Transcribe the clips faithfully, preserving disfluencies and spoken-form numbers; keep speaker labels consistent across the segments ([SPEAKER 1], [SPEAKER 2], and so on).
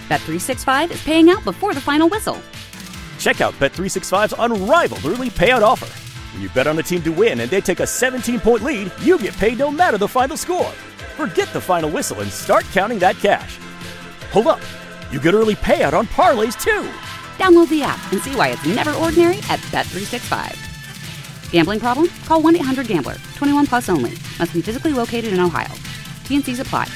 [SPEAKER 1] Bet three sixty-five is paying out before the final whistle.
[SPEAKER 2] Check out Bet three sixty-five's unrivaled early payout offer. When you bet on a team to win and they take a seventeen-point lead, you get paid no matter the final score. Forget the final whistle and start counting that cash. Hold up. You get early payout on parlays, too.
[SPEAKER 1] Download the app and see why it's never ordinary at Bet three sixty-five. Gambling problem? Call one eight hundred gambler. twenty-one plus only. Must be physically located in Ohio. T and C's apply.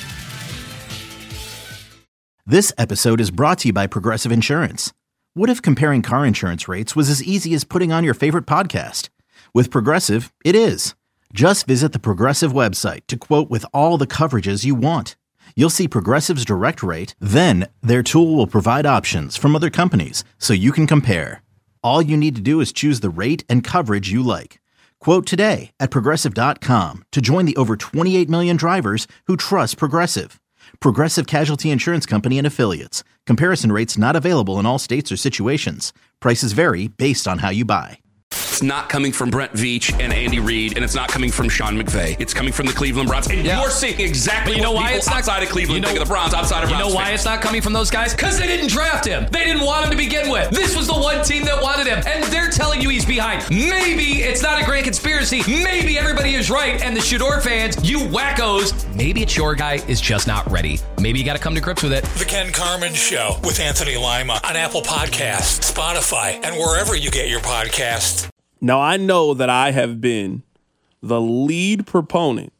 [SPEAKER 3] This episode is brought to you by Progressive Insurance. What if comparing car insurance rates was as easy as putting on your favorite podcast? With Progressive, it is. Just visit the Progressive website to quote with all the coverages you want. You'll see Progressive's direct rate, then their tool will provide options from other companies so you can compare. All you need to do is choose the rate and coverage you like. Quote today at Progressive dot com to join the over twenty-eight million drivers who trust Progressive. Progressive Casualty Insurance Company and Affiliates. Comparison rates not available in all states or situations. Prices vary based on how you buy.
[SPEAKER 4] It's not coming from Brent Veach and Andy Reid, and it's not coming from Sean McVay. It's coming from the Cleveland Browns. And yeah. you're seeing exactly you know what why people it's outside not, of Cleveland you know, think of the Browns, outside of
[SPEAKER 5] You
[SPEAKER 4] Browns
[SPEAKER 5] know why
[SPEAKER 4] fans.
[SPEAKER 5] it's not coming from those guys? Because they didn't draft him. They didn't want him to begin with. This was the one team that wanted him, and they're telling you he's behind. Maybe it's not a grand conspiracy. Maybe everybody is right, and the Shador fans, you wackos, maybe it's your guy is just not ready. Maybe you got to come to grips with it.
[SPEAKER 6] The Ken Carman Show with Anthony Lima on Apple Podcasts, Spotify, and wherever you get your podcasts.
[SPEAKER 7] Now, I know that I have been the lead proponent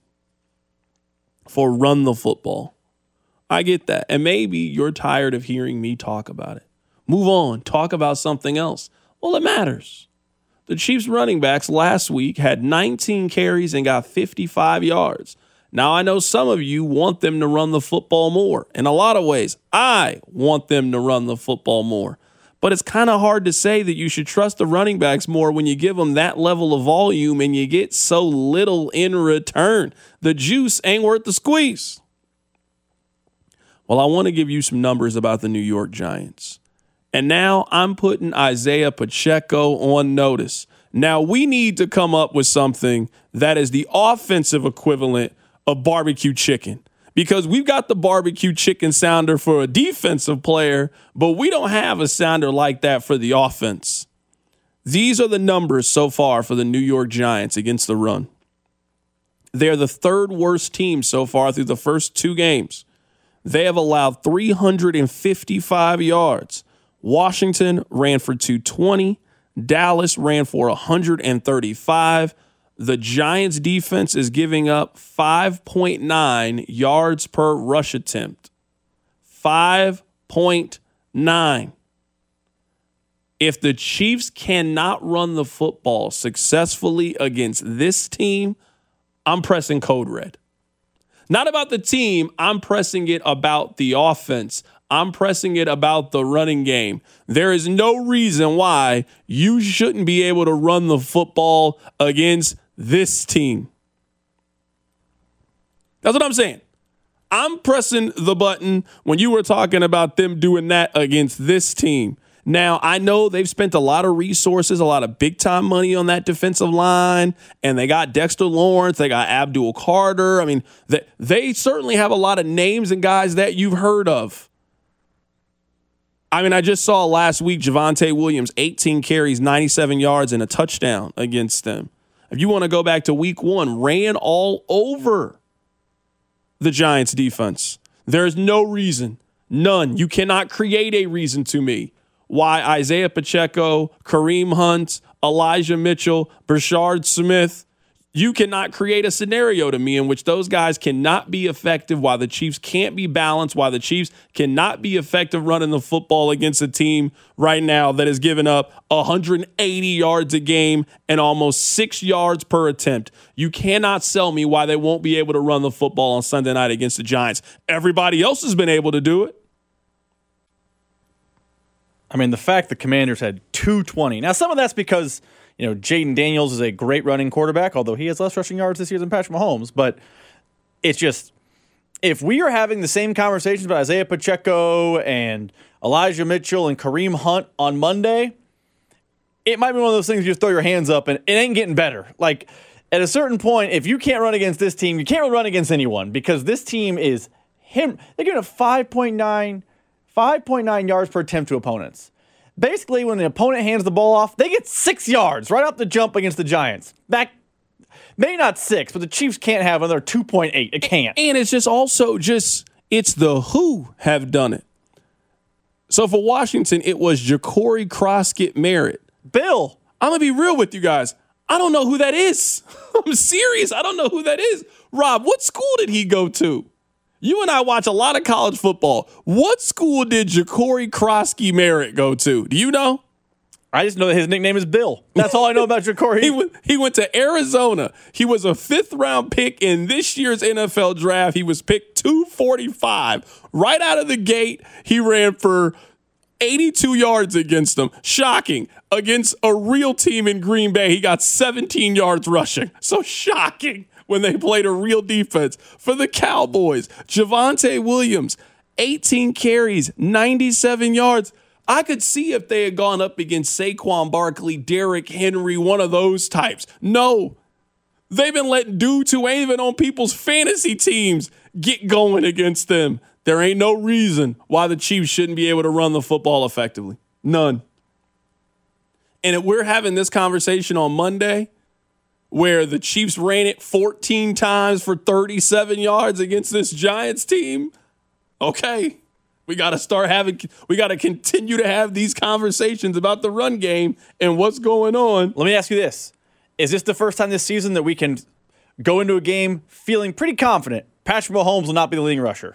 [SPEAKER 7] for run the football. I get that. And maybe you're tired of hearing me talk about it. Move on. Talk about something else. Well, it matters. The Chiefs running backs last week had nineteen carries and got fifty-five yards. Now, I know some of you want them to run the football more. In a lot of ways, I want them to run the football more. But it's kind of hard to say that you should trust the running backs more when you give them that level of volume and you get so little in return. The juice ain't worth the squeeze. Well, I want to give you some numbers about the New York Giants. And now I'm putting Isaiah Pacheco on notice. Now we need to come up with something that is the offensive equivalent of barbecue chicken. Because we've got the barbecue chicken sounder for a defensive player, but we don't have a sounder like that for the offense. These are the numbers so far for the New York Giants against the run. They're the third worst team so far through the first two games. They have allowed three hundred fifty-five yards. Washington ran for two hundred twenty. Dallas ran for one hundred thirty-five. The Giants defense is giving up five point nine yards per rush attempt. five point nine. If the Chiefs cannot run the football successfully against this team, I'm pressing code red. Not about the team, I'm pressing it about the offense. I'm pressing it about the running game. There is no reason why you shouldn't be able to run the football against this team. That's what I'm saying. I'm pressing the button when you were talking about them doing that against this team. Now, I know they've spent a lot of resources, a lot of big-time money on that defensive line, and they got Dexter Lawrence, they got Abdul Carter. I mean, they, they certainly have a lot of names and guys that you've heard of. I mean, I just saw last week Javonte Williams, eighteen carries, ninety-seven yards, and a touchdown against them. If you want to go back to week one, ran all over the Giants defense. There's no reason, none. You cannot create a reason to me why Isaiah Pacheco, Kareem Hunt, Elijah Mitchell, Brashard Smith, you cannot create a scenario to me in which those guys cannot be effective, why the Chiefs can't be balanced, why the Chiefs cannot be effective running the football against a team right now that has given up one hundred eighty yards a game and almost six yards per attempt. You cannot sell me why they won't be able to run the football on Sunday night against the Giants. Everybody else has been able to do it.
[SPEAKER 8] I mean, the fact the Commanders had two twenty. Now, some of that's because, you know, Jaden Daniels is a great running quarterback, although he has less rushing yards this year than Patrick Mahomes. But it's just, if we are having the same conversations about Isaiah Pacheco and Elijah Mitchell and Kareem Hunt on Monday, it might be one of those things you just throw your hands up and it ain't getting better. Like, at a certain point, if you can't run against this team, you can't really run against anyone because this team is him. They're giving a five point nine five point nine yards per attempt to opponents. Basically, when the opponent hands the ball off, they get six yards right off the jump against the Giants. That maybe not six, but the Chiefs can't have another two point eight. It can't.
[SPEAKER 7] And it's just also just, it's the who have done it. So for Washington, it was Ja'Cory Croskett Merritt.
[SPEAKER 8] Bill.
[SPEAKER 7] I'm going to be real with you guys. I don't know who that is. I'm serious. I don't know who that is. Rob, what school did he go to? You and I watch a lot of college football. What school did Ja'Cory Croskett Merritt go to? Do you know?
[SPEAKER 8] I just know that his nickname is Bill. That's all I know about Ja'Cory.
[SPEAKER 7] he, went, he went to Arizona. He was a fifth-round pick in this year's N F L draft. He was picked two forty-five. Right out of the gate, he ran for eighty-two yards against them. Shocking. Against a real team in Green Bay, he got seventeen yards rushing. So shocking when they played a real defense. For the Cowboys, Javonte Williams, eighteen carries, ninety-seven yards. I could see if they had gone up against Saquon Barkley, Derrick Henry, one of those types. No. They've been letting dudes who ain't even on people's fantasy teams get going against them. There ain't no reason why the Chiefs shouldn't be able to run the football effectively. None. And if we're having this conversation on Monday where the Chiefs ran it fourteen times for thirty-seven yards against this Giants team, okay, we got to start having, we got to continue to have these conversations about the run game and what's going on.
[SPEAKER 8] Let me ask you this. Is this the first time this season that we can go into a game feeling pretty confident Patrick Mahomes will not be the leading rusher?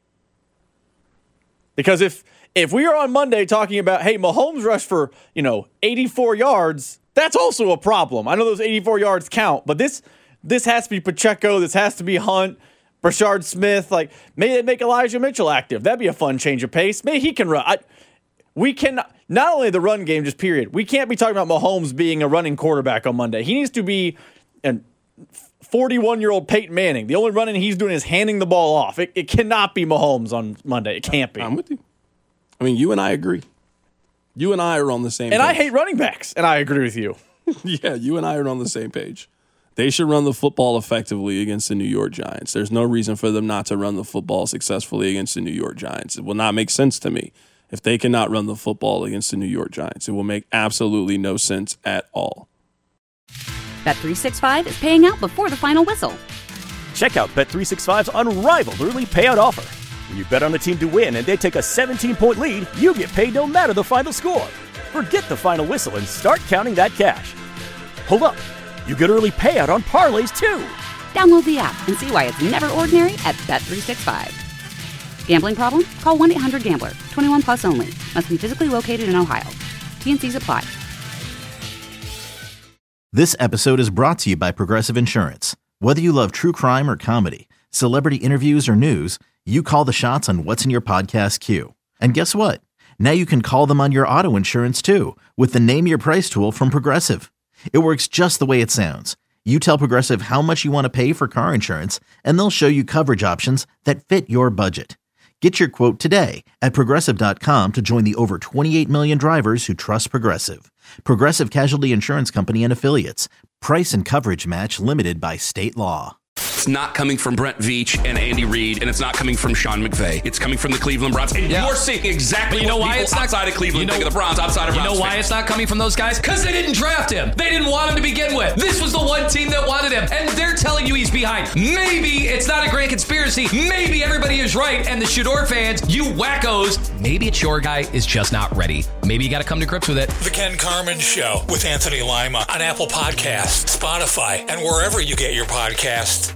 [SPEAKER 8] Because if if we are on Monday talking about, hey, Mahomes rushed for, you know, eighty-four yards, that's also a problem. I know those eighty-four yards count, but this this has to be Pacheco, this has to be Hunt, Brashard Smith. Like, maybe they make Elijah Mitchell active. That'd be a fun change of pace. Maybe he can run. I, we can not only the run game, just period. We can't be talking about Mahomes being a running quarterback on Monday. He needs to be an forty-one-year-old Peyton Manning. The only running he's doing is handing the ball off. It, it cannot be Mahomes on Monday. It can't be.
[SPEAKER 7] I'm with you. I mean, you and I agree. You and I are on the same
[SPEAKER 8] and
[SPEAKER 7] page.
[SPEAKER 8] And I hate running backs, and I agree with you.
[SPEAKER 7] Yeah, you and I are on the same page. They should run the football effectively against the New York Giants. There's no reason for them not to run the football successfully against the New York Giants. It will not make sense to me if they cannot run the football against the New York Giants. It will make absolutely no sense at all.
[SPEAKER 1] Bet three sixty-five is paying out before the final whistle.
[SPEAKER 2] Check out Bet three sixty-five's unrivaled early payout offer. When you bet on a team to win and they take a seventeen-point lead, you get paid no matter the final score. Forget the final whistle and start counting that cash. Hold up. You get early payout on parlays, too.
[SPEAKER 1] Download the app and see why it's never ordinary at Bet three sixty-five. Gambling problem? Call one eight hundred gambler. twenty-one plus only. Must be physically located in Ohio. T and C's apply.
[SPEAKER 3] This episode is brought to you by Progressive Insurance. Whether you love true crime or comedy, celebrity interviews or news, you call the shots on what's in your podcast queue. And guess what? Now you can call them on your auto insurance too with the Name Your Price tool from Progressive. It works just the way it sounds. You tell Progressive how much you want to pay for car insurance, and they'll show you coverage options that fit your budget. Get your quote today at Progressive dot com to join the over twenty-eight million drivers who trust Progressive. Progressive Casualty Insurance Company and Affiliates. Price and coverage match limited by state law.
[SPEAKER 4] It's not coming from Brent Veach and Andy Reid, and it's not coming from Sean McVay. It's coming from the Cleveland Browns. And yeah. You're seeing exactly
[SPEAKER 5] but you know
[SPEAKER 4] what
[SPEAKER 5] why
[SPEAKER 4] people
[SPEAKER 5] it's not,
[SPEAKER 4] outside of Cleveland
[SPEAKER 5] you know,
[SPEAKER 4] think of the Browns, outside of
[SPEAKER 5] You
[SPEAKER 4] Browns
[SPEAKER 5] know why
[SPEAKER 4] fans.
[SPEAKER 5] it's not coming from those guys? Because they didn't draft him. They didn't want him to begin with. This was the one team that wanted him, and they're telling you he's behind. Maybe it's not a grand conspiracy. Maybe everybody is right, and the Shador fans, you wackos, maybe it's your guy is just not ready. Maybe you got to come to grips with it.
[SPEAKER 6] The Ken Carman Show with Anthony Lima on Apple Podcasts, Spotify, and wherever you get your podcasts.